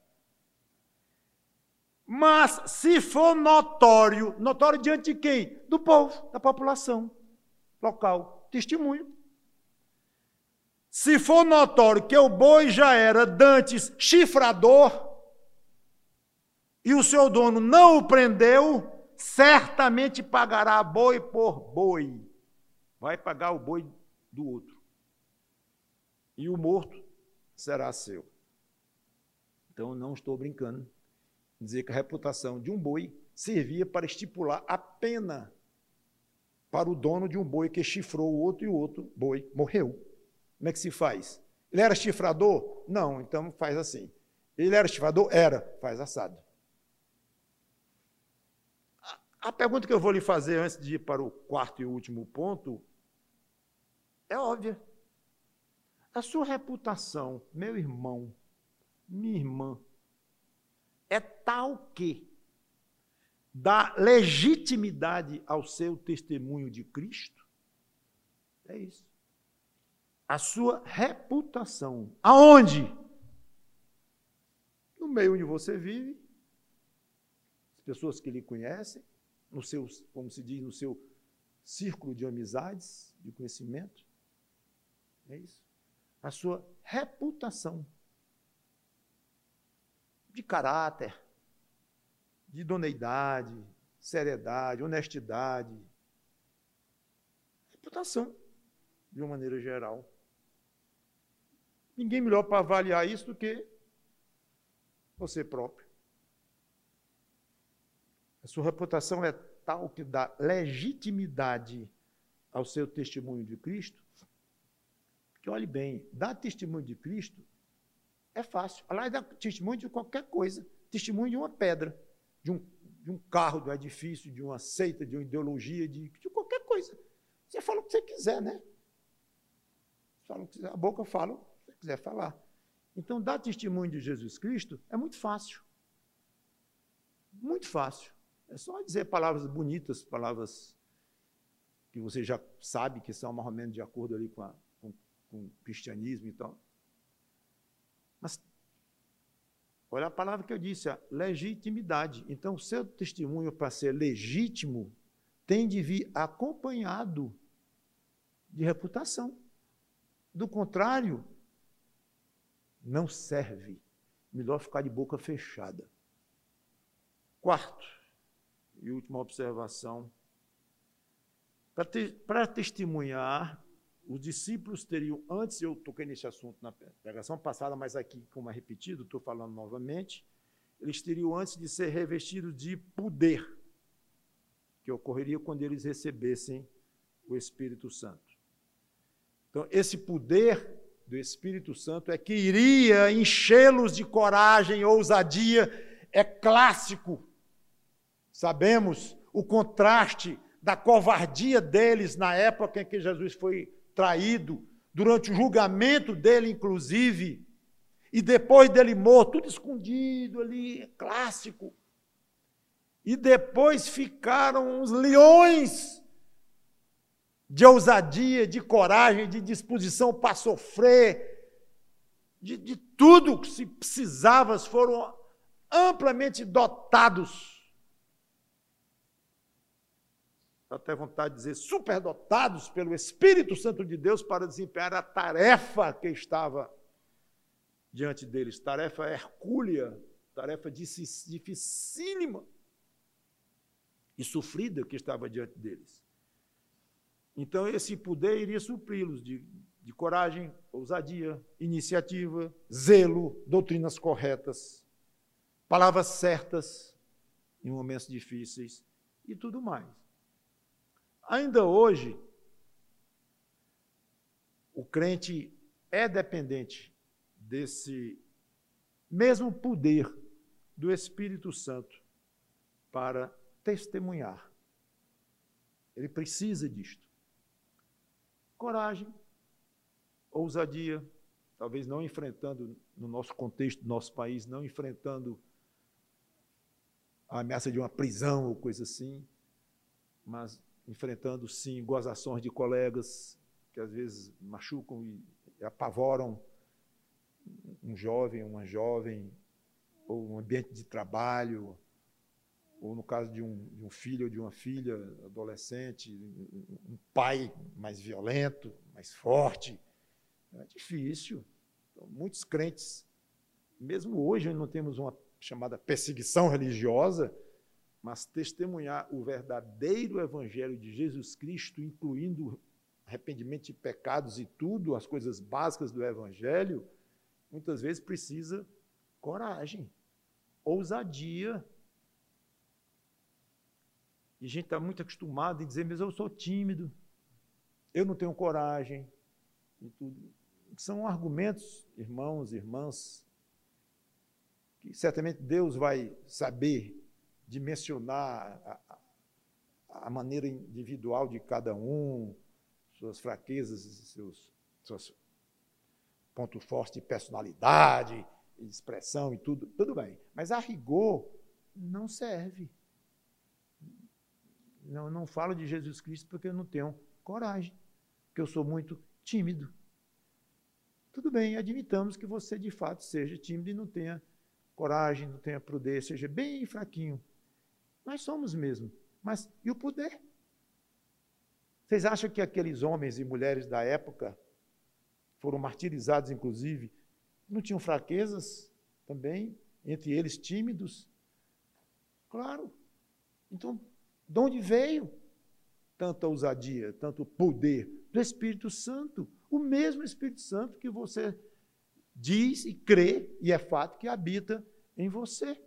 Mas, se for notório diante de quem? Do povo, da população local. Testemunho. Se for notório que o boi já era dantes chifrador e o seu dono não o prendeu, certamente pagará boi por boi. Vai pagar o boi do outro. E o morto será seu. Então, não estou brincando. Dizer que a reputação de um boi servia para estipular a pena para o dono de um boi que chifrou o outro e o outro boi morreu. Como é que se faz? Ele era chifrador? Não, então faz assim. Ele era chifrador? Era, faz assado. A pergunta que eu vou lhe fazer antes de ir para o quarto e último ponto é óbvia. A sua reputação, meu irmão, minha irmã, é tal que dá legitimidade ao seu testemunho de Cristo? É isso. A sua reputação. Aonde? No meio onde você vive, as pessoas que lhe conhecem, no seu, como se diz, no seu círculo de amizades, de conhecimento. É isso. A sua reputação de caráter, de idoneidade, seriedade, honestidade. Reputação, de uma maneira geral. Ninguém melhor para avaliar isso do que você próprio. A sua reputação é tal que dá legitimidade ao seu testemunho de Cristo, que, olhe bem, dar testemunho de Cristo é fácil. Aliás, dá testemunho de qualquer coisa. Testemunho de uma pedra, de um carro, de um edifício, de uma seita, de uma ideologia, de qualquer coisa. Você fala o que você quiser, né? Fala o que quiser, a boca fala o que você quiser falar. Então, dar testemunho de Jesus Cristo é muito fácil. Muito fácil. É só dizer palavras bonitas, palavras que você já sabe que são mais ou menos de acordo ali com o cristianismo e tal. Mas, olha a palavra que eu disse, a legitimidade. Então, o seu testemunho, para ser legítimo, tem de vir acompanhado de reputação. Do contrário, não serve. Melhor ficar de boca fechada. Quarto e última observação. Para testemunhar, os discípulos teriam, antes eu toquei nesse assunto na pregação passada, mas aqui, como é repetido, estou falando novamente, eles teriam antes de ser revestidos de poder, que ocorreria quando eles recebessem o Espírito Santo. Então, esse poder do Espírito Santo é que iria enchê-los de coragem, ousadia, é clássico. Sabemos o contraste da covardia deles na época em que Jesus foi traído, durante o julgamento dele, inclusive, e depois dele morto, tudo escondido ali, clássico. e depois ficaram uns leões de ousadia, de coragem, de disposição para sofrer, de tudo que se precisava, foram amplamente dotados. Dá até vontade de dizer, superdotados pelo Espírito Santo de Deus para desempenhar a tarefa que estava diante deles, tarefa hercúlea, tarefa dificílima e sofrida que estava diante deles. Então, esse poder iria supri-los de coragem, ousadia, iniciativa, zelo, doutrinas corretas, palavras certas em momentos difíceis e tudo mais. Ainda hoje, o crente é dependente desse mesmo poder do Espírito Santo para testemunhar. Ele precisa disto. Coragem, ousadia, talvez não enfrentando, no nosso contexto do nosso país, não enfrentando a ameaça de uma prisão ou coisa assim, mas enfrentando, sim, gozações de colegas que às vezes machucam e apavoram um jovem, uma jovem, ou um ambiente de trabalho, ou no caso de um filho ou de uma filha adolescente, um pai mais violento, mais forte. É difícil. Então, muitos crentes, mesmo hoje não temos uma chamada perseguição religiosa, mas testemunhar o verdadeiro evangelho de Jesus Cristo, incluindo arrependimento de pecados e tudo, as coisas básicas do evangelho, muitas vezes precisa coragem, ousadia. E a gente está muito acostumado em dizer, mas eu sou tímido, eu não tenho coragem. E tudo. São argumentos, irmãos e irmãs, que certamente Deus vai saber dimensionar a maneira individual de cada um, suas fraquezas, seus pontos fortes de personalidade, de expressão e tudo bem. Mas a rigor não serve. Não falo de Jesus Cristo porque eu não tenho coragem, porque eu sou muito tímido. Tudo bem, admitamos que você de fato seja tímido e não tenha coragem, não tenha prudência, seja bem fraquinho. Nós somos mesmo. Mas e o poder? Vocês acham que aqueles homens e mulheres da época foram martirizados, inclusive, não tinham fraquezas também, entre eles tímidos? Claro. Então, de onde veio tanta ousadia, tanto poder? Do Espírito Santo. O mesmo Espírito Santo que você diz e crê, e é fato que habita em você.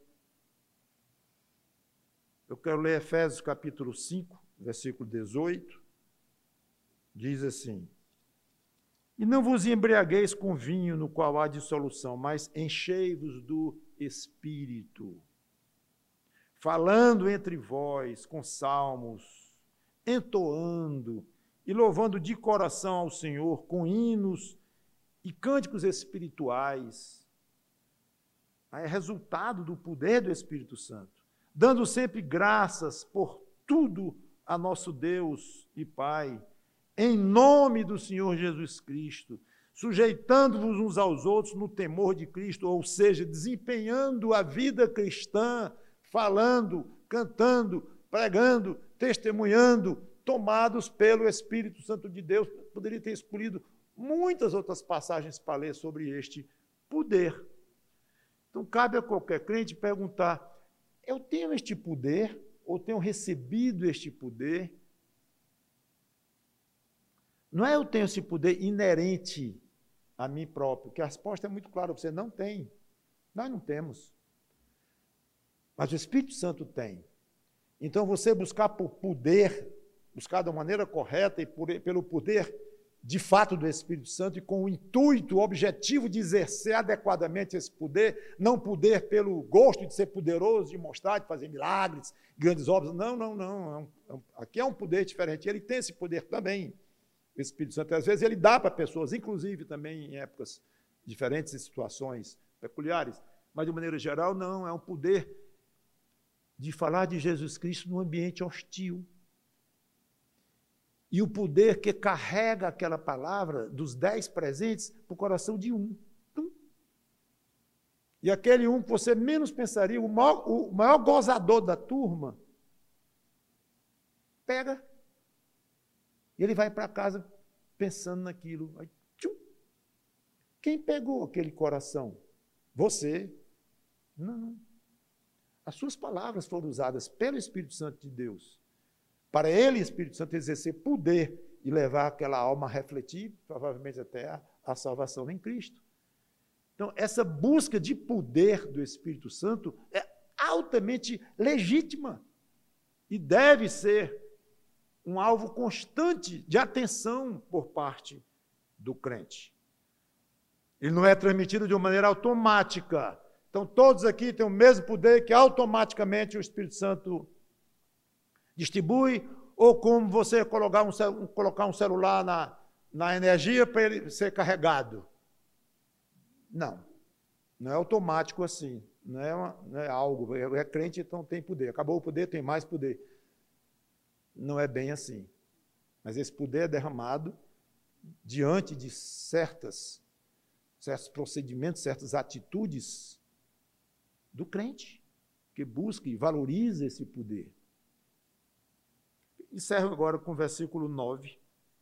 Eu quero ler Efésios capítulo 5, versículo 18. Diz assim: E não vos embriagueis com vinho no qual há dissolução, mas enchei-vos do Espírito, falando entre vós com salmos, entoando e louvando de coração ao Senhor com hinos e cânticos espirituais. É resultado do poder do Espírito Santo, dando sempre graças por tudo a nosso Deus e Pai, em nome do Senhor Jesus Cristo, sujeitando-vos uns aos outros no temor de Cristo, ou seja, desempenhando a vida cristã, falando, cantando, pregando, testemunhando, tomados pelo Espírito Santo de Deus. Poderia ter escolhido muitas outras passagens para ler sobre este poder. Então, cabe a qualquer crente perguntar, eu tenho este poder, ou tenho recebido este poder? Não é eu tenho esse poder inerente a mim próprio, que a resposta é muito clara, você não tem. Nós não temos. Mas o Espírito Santo tem. Então, você buscar por poder, buscar da maneira correta e pelo poder de fato do Espírito Santo e com o intuito, o objetivo de exercer adequadamente esse poder, não poder pelo gosto de ser poderoso, de mostrar, de fazer milagres, grandes obras. Não. Aqui é um poder diferente. Ele tem esse poder também, o Espírito Santo. Às vezes ele dá para pessoas, inclusive também em épocas diferentes e situações peculiares, mas de maneira geral não, é um poder de falar de Jesus Cristo num ambiente hostil. E o poder que carrega aquela palavra dos 10 presentes para o coração de um. E aquele um que você menos pensaria, o maior gozador da turma, pega. E ele vai para casa pensando naquilo. Aí, tchum. Quem pegou aquele coração? Você? Não. As suas palavras foram usadas pelo Espírito Santo de Deus, para ele, Espírito Santo, exercer poder e levar aquela alma a refletir, provavelmente até a salvação em Cristo. Então, essa busca de poder do Espírito Santo é altamente legítima e deve ser um alvo constante de atenção por parte do crente. Ele não é transmitido de uma maneira automática. Então, todos aqui têm o mesmo poder que automaticamente o Espírito Santo distribui, ou como você colocar um celular na energia para ele ser carregado. Não é automático assim, não é algo, é crente, então tem poder, acabou o poder, tem mais poder. Não é bem assim, mas esse poder é derramado diante de certos procedimentos, certas atitudes do crente, que busca e valoriza esse poder. Encerro agora com o versículo 9,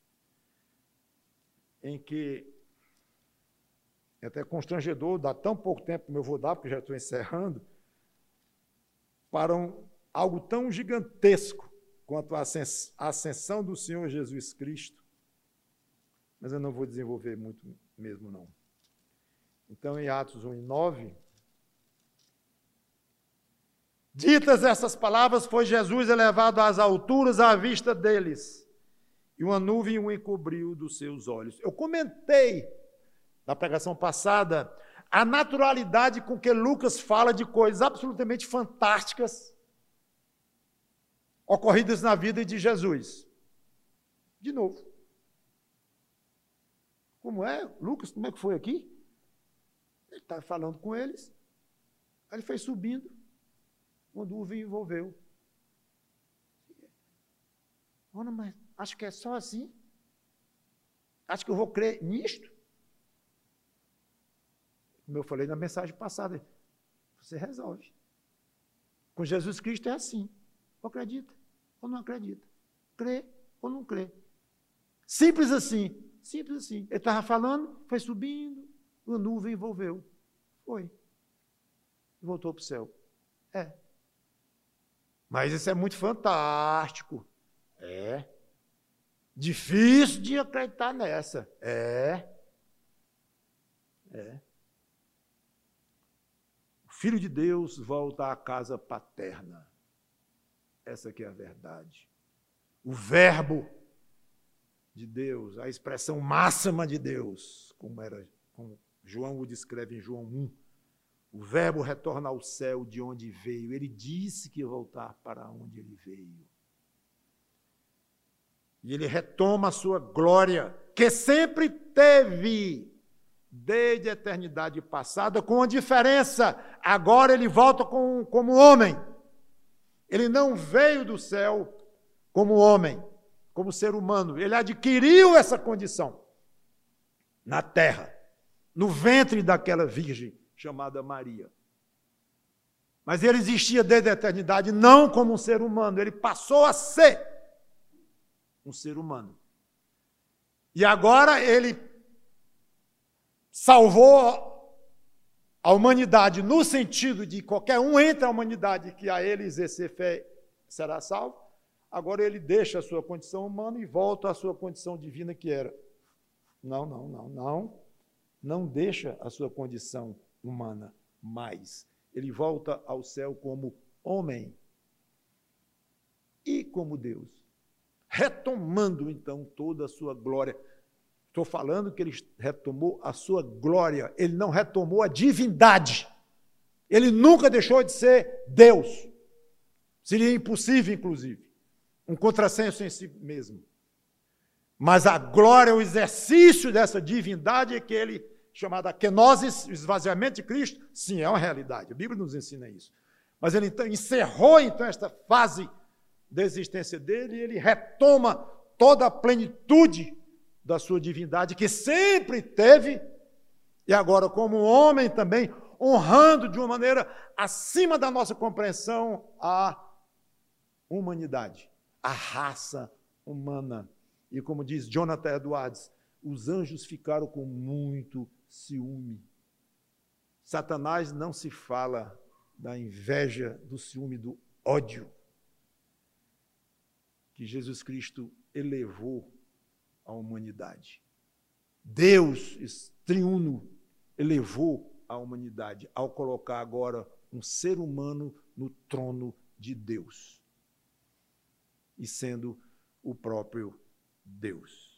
em que é até constrangedor, dá tão pouco tempo como eu vou dar, porque já estou encerrando, para algo tão gigantesco quanto a ascensão do Senhor Jesus Cristo, mas eu não vou desenvolver muito mesmo, não. Então, em Atos 1:9, ditas essas palavras, foi Jesus elevado às alturas à vista deles, e uma nuvem o encobriu dos seus olhos. Eu comentei na pregação passada a naturalidade com que Lucas fala de coisas absolutamente fantásticas ocorridas na vida de Jesus. De novo. Como é? Lucas, como é que foi aqui? Ele estava falando com eles, aí ele foi subindo, uma nuvem envolveu. Olha, mas acho que é só assim? Acho que eu vou crer nisto? Como eu falei na mensagem passada, você resolve. Com Jesus Cristo é assim. Ou acredita, ou não acredita. Crê ou não crê. Simples assim. Simples assim. Ele estava falando, foi subindo, a nuvem envolveu. Foi. Voltou para o céu. É. Mas isso é muito fantástico. É. Difícil de acreditar nessa. É. O Filho de Deus volta à casa paterna. Essa que é a verdade. O Verbo de Deus, a expressão máxima de Deus, como João o descreve em João 1. O Verbo retorna ao céu de onde veio. Ele disse que ia voltar para onde ele veio. E ele retoma a sua glória, que sempre teve, desde a eternidade passada, com uma diferença. Agora ele volta como homem. Ele não veio do céu como homem, como ser humano. Ele adquiriu essa condição na terra, no ventre daquela virgem chamada Maria. Mas ele existia desde a eternidade não como um ser humano, ele passou a ser um ser humano. E agora ele salvou a humanidade no sentido de qualquer um entre a humanidade que a ele exercer fé será salvo. Agora ele deixa a sua condição humana e volta à sua condição divina que era. Não deixa a sua condição humana mais. Ele volta ao céu como homem e como Deus, retomando então toda a sua glória. Estou falando que ele retomou a sua glória, ele não retomou a divindade. Ele nunca deixou de ser Deus. Seria impossível, inclusive, um contrassenso em si mesmo. Mas a glória, o exercício dessa divindade é que ele, chamada kenosis, o esvaziamento de Cristo, sim, é uma realidade. A Bíblia nos ensina isso. Mas ele então encerrou então esta fase da existência dele e ele retoma toda a plenitude da sua divindade que sempre teve e agora como homem também honrando de uma maneira acima da nossa compreensão a humanidade, a raça humana. E como diz Jonathan Edwards, os anjos ficaram com muito ciúme. Satanás não se fala da inveja, do ciúme, do ódio que Jesus Cristo elevou à humanidade. Deus, triuno, elevou a humanidade ao colocar agora um ser humano no trono de Deus e sendo o próprio Deus.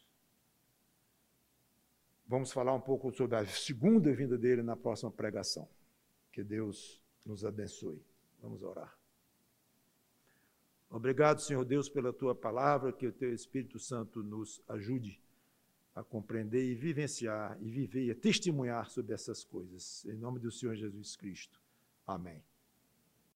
Vamos falar um pouco sobre a segunda vinda dele na próxima pregação. Que Deus nos abençoe. Vamos orar. Obrigado, Senhor Deus, pela tua palavra, que o teu Espírito Santo nos ajude a compreender e vivenciar, e viver, e a testemunhar sobre essas coisas. Em nome do Senhor Jesus Cristo. Amém.